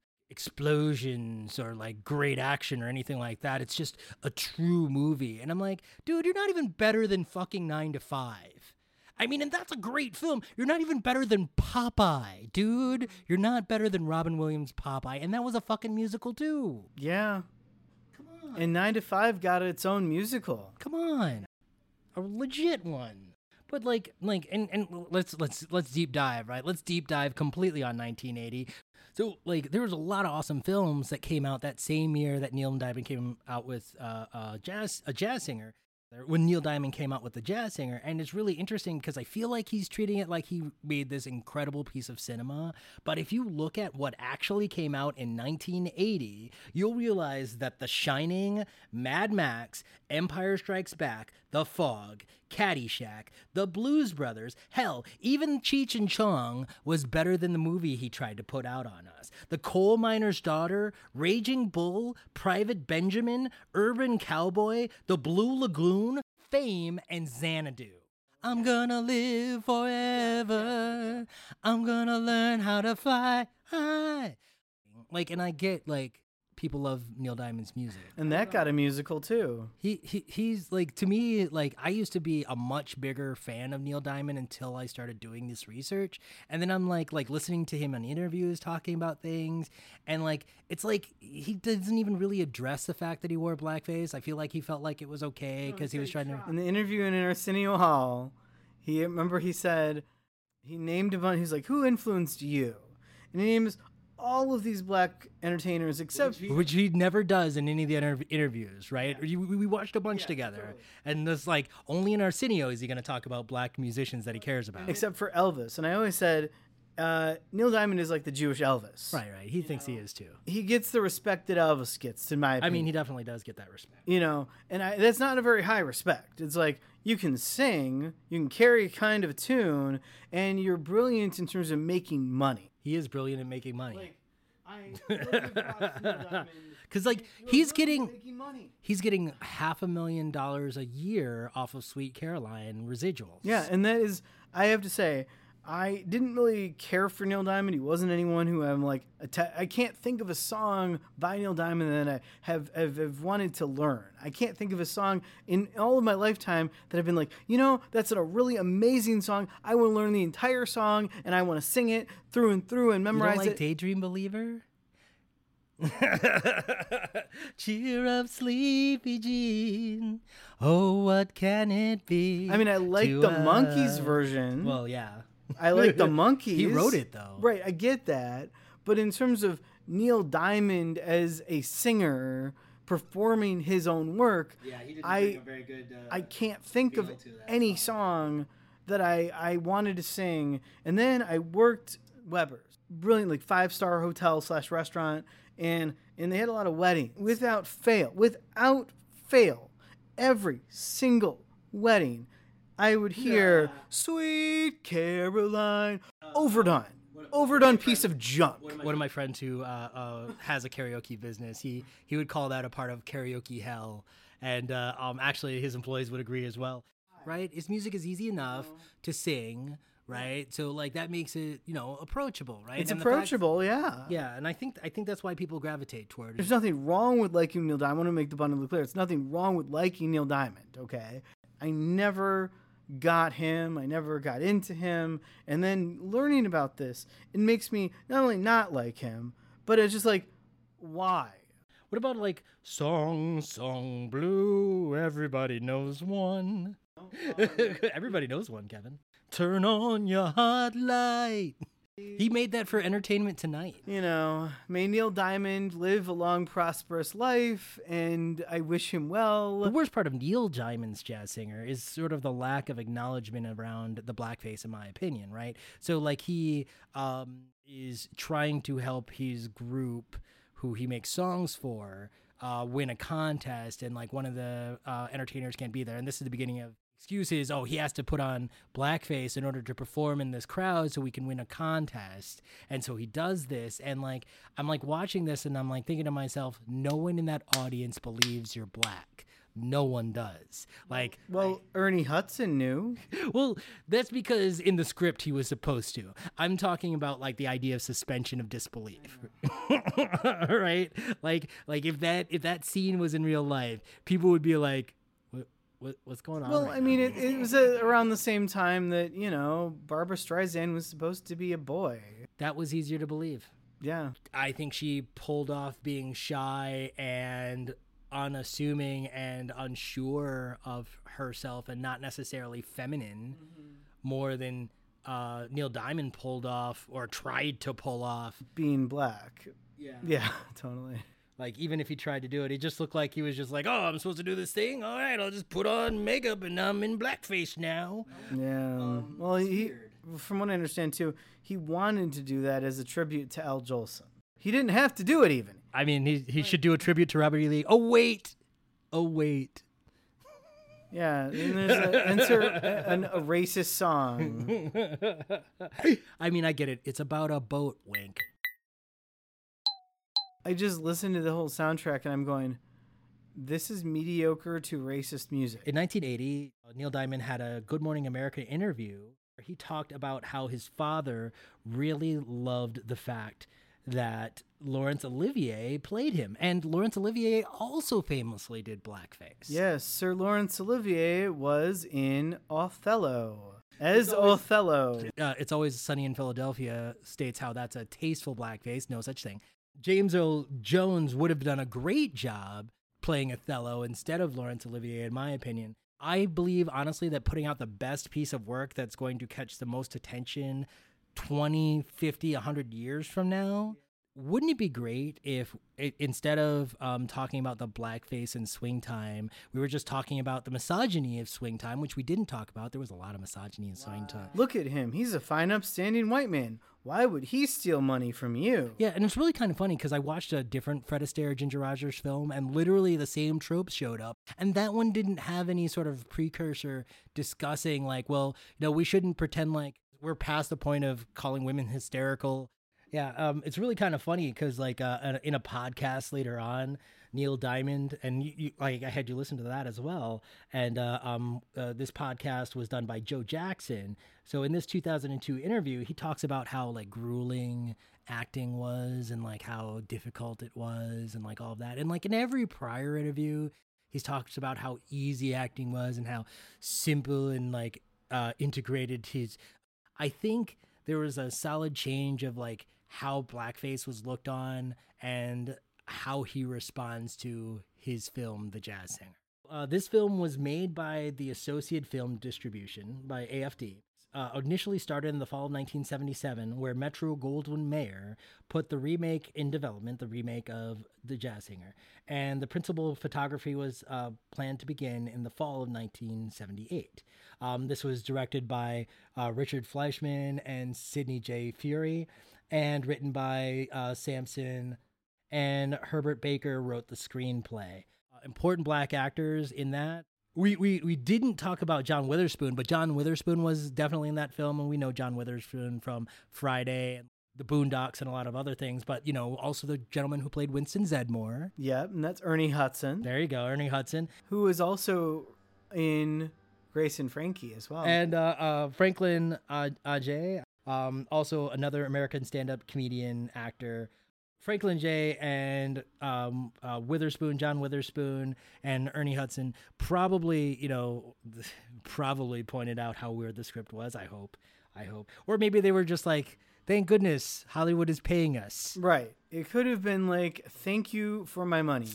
[SPEAKER 5] explosions or like great action or anything like that. It's just a true movie. And I'm like, dude, you're not even better than fucking nine to five. I mean, and that's a great film. You're not even better than Popeye, dude. You're not better than Robin Williams' Popeye, and that was a fucking musical too.
[SPEAKER 4] Yeah.
[SPEAKER 5] Come on.
[SPEAKER 4] And nine to five got its own musical.
[SPEAKER 5] Come on. A legit one. But like, like, and, and let's let's let's deep dive, right? Let's deep dive completely on nineteen eighty. So, like, there was a lot of awesome films that came out that same year that Neil Diamond came out with uh, uh, jazz, a Jazz Singer. When Neil Diamond came out with the Jazz Singer, and it's really interesting because I feel like he's treating it like he made this incredible piece of cinema. But if you look at what actually came out in nineteen eighty, you'll realize that The Shining, Mad Max, Empire Strikes Back, The Fog, Caddyshack, The Blues Brothers, hell, even Cheech and Chong was better than the movie he tried to put out on us. The Coal Miner's Daughter, Raging Bull, Private Benjamin, Urban Cowboy, The Blue Lagoon, Fame, and Xanadu. I'm gonna live forever. I'm gonna learn how to fly high. Like, and I get, like, people love Neil Diamond's music.
[SPEAKER 4] And that got a musical too.
[SPEAKER 5] He, he he's like, to me, like, I used to be a much bigger fan of Neil Diamond until I started doing this research. And then I'm like, like listening to him on interviews talking about things. And like, it's like, he doesn't even really address the fact that he wore blackface. I feel like he felt like it was okay because he was trying to.
[SPEAKER 4] In the interview in Arsenio Hall, he, remember he said, he named a bunch, he's like, who influenced you? And he names all of these black entertainers, except
[SPEAKER 5] which he never does in any of the inter- interviews, right? Yeah. We, we watched a bunch yeah, together, totally. And this like only in Arsenio is he going to talk about black musicians that he cares about,
[SPEAKER 4] except for Elvis. And I always said uh, Neil Diamond is like the Jewish Elvis,
[SPEAKER 5] right? Right. He you thinks know? he is too.
[SPEAKER 4] He gets the respect that Elvis gets, in my opinion.
[SPEAKER 5] I mean, he definitely does get that respect,
[SPEAKER 4] you know. And I, that's not a very high respect. It's like you can sing, you can carry kind of a tune, and you're brilliant in terms of making money.
[SPEAKER 5] He is brilliant at making money.
[SPEAKER 4] Like, I
[SPEAKER 5] because like he's getting he's getting half a million dollars a year off of Sweet Caroline residuals.
[SPEAKER 4] Yeah, and that is, I have to say, I didn't really care for Neil Diamond. He wasn't anyone who I'm like, atta- I can't think of a song by Neil Diamond that I have, have, have wanted to learn. I can't think of a song in all of my lifetime that I've been like, you know, that's a really amazing song. I want to learn the entire song and I want to sing it through and through and memorize
[SPEAKER 5] you don't like
[SPEAKER 4] it.
[SPEAKER 5] Daydream Believer? Cheer up, sleepy Jean. Oh, what can it be?
[SPEAKER 4] I mean, I like the us? Monkees version.
[SPEAKER 5] Well, yeah.
[SPEAKER 4] I like the Monkees.
[SPEAKER 5] He wrote it, though.
[SPEAKER 4] Right, I get that. But in terms of Neil Diamond as a singer performing his own work,
[SPEAKER 5] yeah, he didn't
[SPEAKER 4] I,
[SPEAKER 5] bring a very good, uh,
[SPEAKER 4] I can't think of any song. song that I, I wanted to sing. And then I worked Weber's. Brilliant, like five-star hotel slash restaurant. And, and they had a lot of weddings. Without fail, without fail, every single wedding, I would hear, yeah. Sweet Caroline, uh, overdone, what, overdone piece friend, of junk.
[SPEAKER 5] One of my, one of my friends who uh, uh, has a karaoke business, he he would call that a part of karaoke hell. And uh, um, actually his employees would agree as well, right? His music is easy enough to sing, right? So like that makes it, you know, approachable, right?
[SPEAKER 4] It's
[SPEAKER 5] and
[SPEAKER 4] approachable,
[SPEAKER 5] fact,
[SPEAKER 4] yeah.
[SPEAKER 5] Yeah, and I think I think that's why people gravitate toward it.
[SPEAKER 4] There's nothing wrong with liking Neil Diamond. I want to make the abundantly clear. It's nothing wrong with liking Neil Diamond, okay? I never got him. I never got into him. And then learning about this, it makes me not only not like him, but it's just like, why?
[SPEAKER 5] What about like Song, Song Blue, everybody knows one. Oh, um, everybody knows one, Kevin. Turn on your hot light. He made that for Entertainment Tonight.
[SPEAKER 4] You know, may Neil Diamond live a long, prosperous life, and I wish him well.
[SPEAKER 5] The worst part of Neil Diamond's jazz singer is sort of the lack of acknowledgement around the blackface, in my opinion, right? So, like, he um, is trying to help his group, who he makes songs for, uh, win a contest, and, like, one of the uh, entertainers can't be there. And this is the beginning of excuses. Oh, he has to put on blackface in order to perform in this crowd so we can win a contest. And so he does this. And like, I'm like watching this and I'm like thinking to myself, no one in that audience believes you're black. No one does. Like,
[SPEAKER 4] well, I, Ernie Hudson knew.
[SPEAKER 5] Well, that's because in the script he was supposed to. I'm talking about like the idea of suspension of disbelief. Right? Like, like if that, if that scene was in real life, people would be like, What, what's going on?
[SPEAKER 4] Well,
[SPEAKER 5] right
[SPEAKER 4] I mean, it, it was uh, around the same time that, you know, Barbra Streisand was supposed to be a boy.
[SPEAKER 5] That was easier to believe.
[SPEAKER 4] Yeah.
[SPEAKER 5] I think she pulled off being shy and unassuming and unsure of herself and not necessarily feminine mm-hmm. more than uh, Neil Diamond pulled off or tried to pull off.
[SPEAKER 4] Being black.
[SPEAKER 5] Yeah.
[SPEAKER 4] Yeah, totally.
[SPEAKER 5] Like, even if he tried to do it, he just looked like he was just like, oh, I'm supposed to do this thing? All right, I'll just put on makeup and I'm in blackface now.
[SPEAKER 4] Yeah. Um, well, he, from what I understand, too, he wanted to do that as a tribute to Al Jolson. He didn't have to do it, even.
[SPEAKER 5] I mean, he he should do a tribute to Robert E. Lee. Oh, wait. Oh, wait.
[SPEAKER 4] Yeah, and there's a, enter a, a racist song.
[SPEAKER 5] I mean, I get it. It's about a boat, wink.
[SPEAKER 4] I just listened to the whole soundtrack and I'm going, this is mediocre to racist music.
[SPEAKER 5] In nineteen eighty, Neil Diamond had a Good Morning America interview where he talked about how his father really loved the fact that Laurence Olivier played him. And Laurence Olivier also famously did blackface.
[SPEAKER 4] Yes, Sir Laurence Olivier was in Othello. As it's always, Othello.
[SPEAKER 5] Uh, It's Always Sunny in Philadelphia states how that's a tasteful blackface. No such thing. James Earl Jones would have done a great job playing Othello instead of Laurence Olivier, in my opinion. I believe, honestly, that putting out the best piece of work that's going to catch the most attention twenty, fifty, one hundred years from now Wouldn't it be great if it, instead of um, talking about the blackface in Swing Time, we were just talking about the misogyny of Swing Time, which we didn't talk about. There was a lot of misogyny in Swing Time.
[SPEAKER 4] Look at him. He's a fine, upstanding white man. Why would he steal money from you?
[SPEAKER 5] Yeah, and it's really kind of funny because I watched a different Fred Astaire, Ginger Rogers film, and literally the same tropes showed up. And that one didn't have any sort of precursor discussing, like, well, you know, we shouldn't pretend like we're past the point of calling women hysterical. Yeah, um, it's really kind of funny because, like, uh, in a podcast later on, Neil Diamond, and you, you, like, I had you listen to that as well. And uh, um, uh, this podcast was done by Joe Jackson. So in this two thousand two interview, he talks about how, like, grueling acting was and, like, how difficult it was and, like, all of that. And, like, in every prior interview, he talks about how easy acting was and how simple and, like, uh, integrated his... I think there was a solid change of, like, how blackface was looked on and how he responds to his film, The Jazz Singer. Uh, this film was made by the Associated Film Distribution, by A F D. Uh, initially started in the fall of nineteen seventy-seven, where Metro-Goldwyn-Mayer put the remake in development, the remake of The Jazz Singer. And the principal photography was uh, planned to begin in the fall of nineteen seventy-eight. Um, this was directed by uh, Richard Fleischman and Sidney J. Furie, and written by uh, Sampson, and Herbert Baker wrote the screenplay. Uh, important black actors in that. We, we we didn't talk about John Witherspoon, but John Witherspoon was definitely in that film, and we know John Witherspoon from Friday and The Boondocks and a lot of other things, but, you know, also the gentleman who played Winston Zeddemore.
[SPEAKER 4] Yep, and that's Ernie Hudson.
[SPEAKER 5] There you go, Ernie Hudson.
[SPEAKER 4] Who was also in Grace and Frankie as well.
[SPEAKER 5] And uh, uh, Franklin uh, Ajay, um, also another American stand-up comedian, actor. Franklin J. and um, uh, Witherspoon, John Witherspoon, and Ernie Hudson probably, you know, probably pointed out how weird the script was. I hope, I hope, or maybe they were just like, "Thank goodness Hollywood is paying us."
[SPEAKER 4] Right. It could have been like, "Thank you for my money."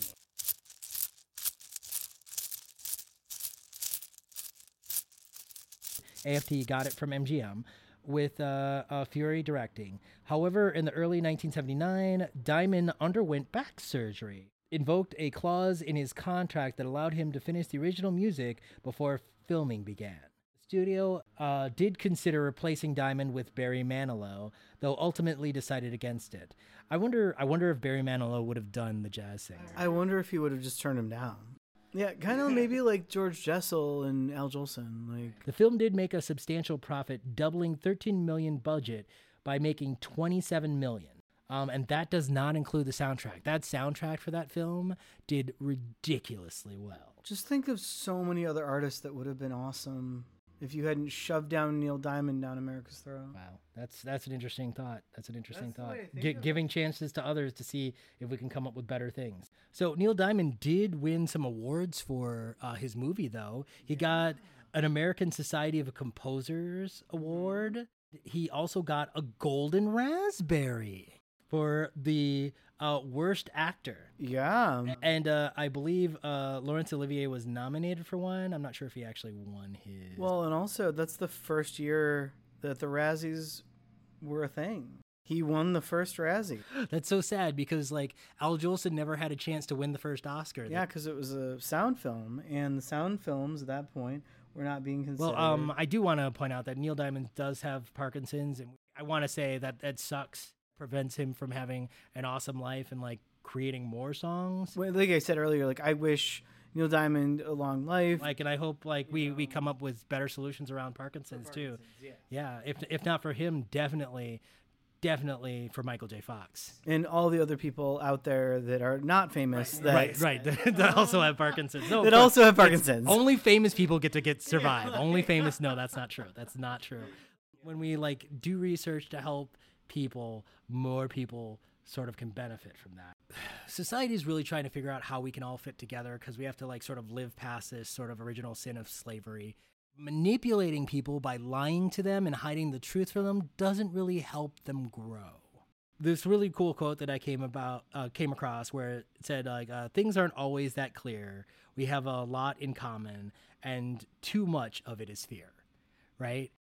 [SPEAKER 5] A F T got it from M G M. With uh, uh, Fury directing. However, in the early nineteen seventy-nine, Diamond underwent back surgery, invoked a clause in his contract that allowed him to finish the original music before filming began. The studio uh, did consider replacing Diamond with Barry Manilow, though ultimately decided against it. I wonder, I wonder if Barry Manilow would have done The Jazz Singer.
[SPEAKER 4] I wonder if he would have just turned him down. Yeah, kind of maybe like George Jessel and Al Jolson. Like
[SPEAKER 5] the film did make a substantial profit, doubling thirteen million dollars budget by making twenty-seven million dollars. Um, and that does not include the soundtrack. That soundtrack for that film did ridiculously well.
[SPEAKER 4] Just think of so many other artists that would have been awesome if you hadn't shoved down Neil Diamond down America's throat.
[SPEAKER 5] Wow, that's that's an interesting thought. That's an interesting
[SPEAKER 4] That's the
[SPEAKER 5] thought.
[SPEAKER 4] way I think
[SPEAKER 5] G-
[SPEAKER 4] of it.
[SPEAKER 5] giving chances to others to see if we can come up with better things. So Neil Diamond did win some awards for uh, his movie, though. He got an American Society of Composers Award. He also got a Golden Raspberry for the uh, worst actor.
[SPEAKER 4] Yeah.
[SPEAKER 5] And uh, I believe uh, Laurence Olivier was nominated for one. I'm not sure if he actually won his.
[SPEAKER 4] Well, and also that's the first year that the Razzies were a thing. He won the first Razzie.
[SPEAKER 5] That's so sad because, like, Al Jolson never had a chance to win the first Oscar.
[SPEAKER 4] Yeah, because it was a sound film, and the sound films at that point were not being considered.
[SPEAKER 5] Well, um, I do want to point out that Neil Diamond does have Parkinson's, and I want to say that that sucks. Prevents him from having an awesome life and, like, creating more songs.
[SPEAKER 4] Well, like I said earlier, like I wish Neil Diamond a long life.
[SPEAKER 5] Like, and I hope, like, we, we come up with better solutions around Parkinson's, too.
[SPEAKER 4] Yeah.
[SPEAKER 5] Yeah, if if not for him, definitely, definitely for Michael J. Fox.
[SPEAKER 4] And all the other people out there that are not famous. That,
[SPEAKER 5] Right, right. That also have Parkinson's. No,
[SPEAKER 4] That
[SPEAKER 5] but
[SPEAKER 4] also have
[SPEAKER 5] it's-
[SPEAKER 4] Parkinson's.
[SPEAKER 5] Only famous people get to get survive. Only famous. No, that's not true. That's not true. When we, like, do research to help people, more people sort of can benefit from that. Society is really trying to figure out how we can all fit together because we have to, like, sort of live past this sort of original sin of slavery. Manipulating people by lying to them and hiding the truth from them doesn't really help them grow. This really cool quote that I came about uh, came across where it said, like, uh, things aren't always that clear. We have a lot in common, and too much of it is fear, right?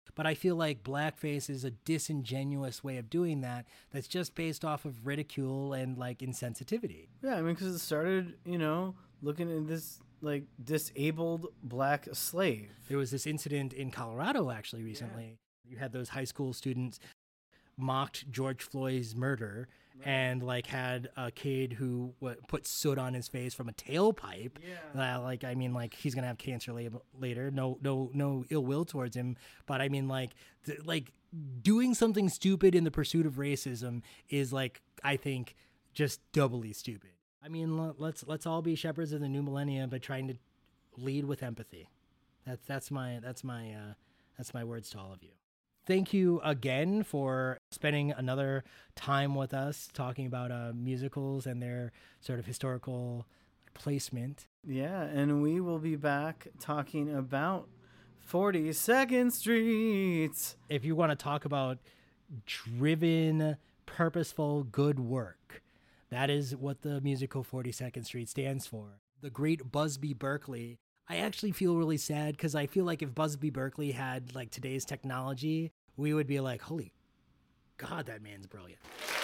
[SPEAKER 5] But I feel like blackface is a disingenuous way of doing that that's just based off of ridicule and like insensitivity.
[SPEAKER 4] Yeah, I mean, because it started, you know, looking at this like disabled black slave.
[SPEAKER 5] There was this incident in Colorado actually recently. Yeah. You had those high school students mocked George Floyd's murder. Right. And like had a kid who w- put soot on his face from a tailpipe. Yeah. Uh, like I mean, like he's gonna have cancer la- later. No, no, no ill will towards him. But I mean, like, th- like doing something stupid in the pursuit of racism is like I think just doubly stupid. I mean, l- let's let's all be shepherds of the new millennium by trying to lead with empathy. That's that's my that's my uh, that's my words to all of you. Thank you again for spending another time with us talking about uh, musicals and their sort of historical placement.
[SPEAKER 4] Yeah, and we will be back talking about forty-second Street.
[SPEAKER 5] If you want to talk about driven, purposeful, good work, that is what the musical forty-second Street stands for. The great Busby Berkeley. I actually feel really sad because I feel like if Busby Berkeley had like today's technology, we would be like, holy God, that man's brilliant.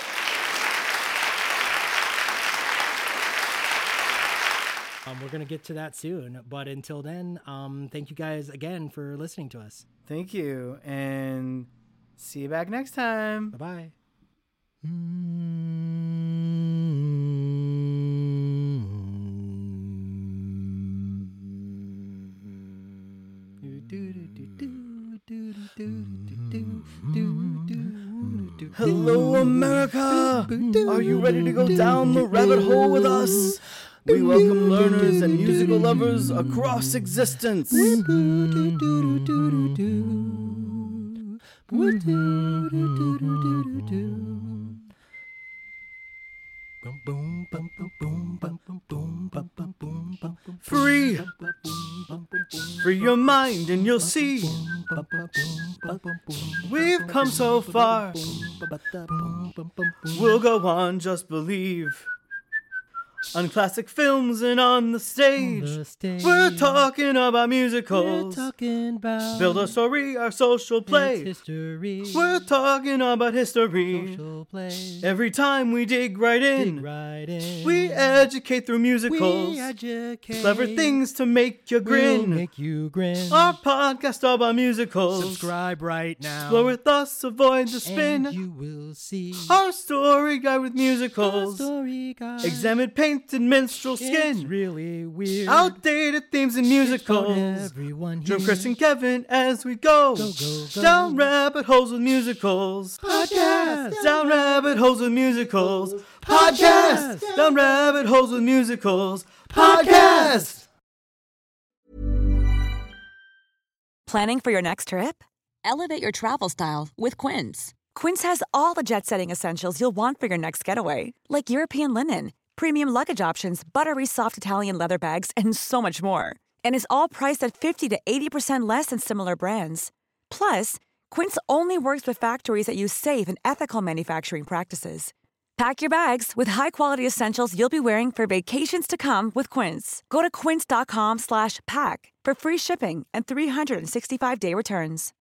[SPEAKER 5] Um, we're going to get to that soon. But until then, um, thank you guys again for listening to us.
[SPEAKER 4] Thank you. And see you back next time.
[SPEAKER 5] Bye-bye.
[SPEAKER 4] Hello, America! Are you ready to go down the rabbit hole with us? We welcome learners and musical lovers across existence. Free! Free your mind and you'll see we've come so far. We'll go on, just believe. On classic films and on the stage, on the stage. We're talking about musicals.
[SPEAKER 5] We're talking about
[SPEAKER 4] Build a story, our social play.
[SPEAKER 5] History.
[SPEAKER 4] We're talking about history.
[SPEAKER 5] Social play.
[SPEAKER 4] Every time we dig right in,
[SPEAKER 5] dig right in.
[SPEAKER 4] We educate through musicals.
[SPEAKER 5] We educate.
[SPEAKER 4] Clever things to make you grin.
[SPEAKER 5] We'll make you grin.
[SPEAKER 4] Our podcast all about musicals.
[SPEAKER 5] Subscribe right now.
[SPEAKER 4] Explore with us, avoid the spin.
[SPEAKER 5] And you will see
[SPEAKER 4] our story guide with musicals.
[SPEAKER 5] Our story guide.
[SPEAKER 4] Examine painted minstrel skin.
[SPEAKER 5] It's really weird.
[SPEAKER 4] Outdated themes in musicals.
[SPEAKER 5] Everyone here.
[SPEAKER 4] Join Chris and Kevin as we go.
[SPEAKER 5] Go, go, go.
[SPEAKER 4] Down rabbit holes with musicals.
[SPEAKER 5] Podcast.
[SPEAKER 4] Down rabbit holes with musicals. Podcast. Down rabbit holes with musicals. Podcast.
[SPEAKER 2] Planning for your next trip? Elevate your travel style with Quince. Quince has all the jet-setting essentials you'll want for your next getaway, like European linen, premium luggage options, buttery soft Italian leather bags, and so much more. And is all priced at fifty to eighty percent less than similar brands. Plus, Quince only works with factories that use safe and ethical manufacturing practices. Pack your bags with high-quality essentials you'll be wearing for vacations to come with Quince. Go to quince.com slash pack for free shipping and three sixty-five day returns.